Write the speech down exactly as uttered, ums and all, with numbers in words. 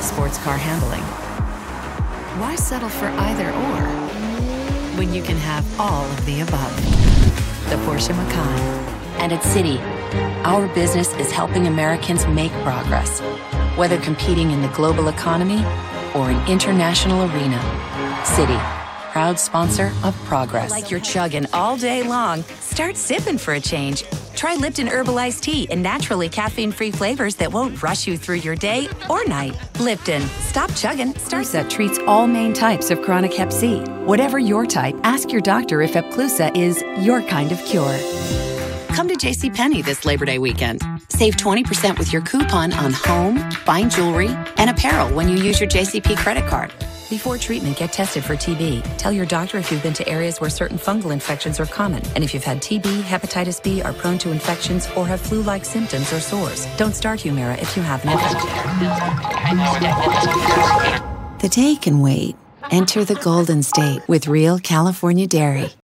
sports car handling. Why settle for either or when you can have all of the above? The Porsche Macan. And at Citi, our business is helping Americans make progress, whether competing in the global economy or an international arena. Citi, proud sponsor of progress. Like you're chugging all day long, start sipping for a change. Try Lipton Herbal Iced Tea in naturally caffeine-free flavors that won't rush you through your day or night. Lipton. Stop chugging. Start. Epclusa treats all main types of chronic hep C. Whatever your type, ask your doctor if Epclusa is your kind of cure. Come to JCPenney this Labor Day weekend. Save twenty percent with your coupon on home, fine jewelry, and apparel when you use your J C P credit card. Before treatment, get tested for T B. Tell your doctor if you've been to areas where certain fungal infections are common, and if you've had T B, hepatitis B, are prone to infections, or have flu-like symptoms or sores. Don't start Humira if you have an infection. The day can wait. Enter the Golden State with Real California Dairy.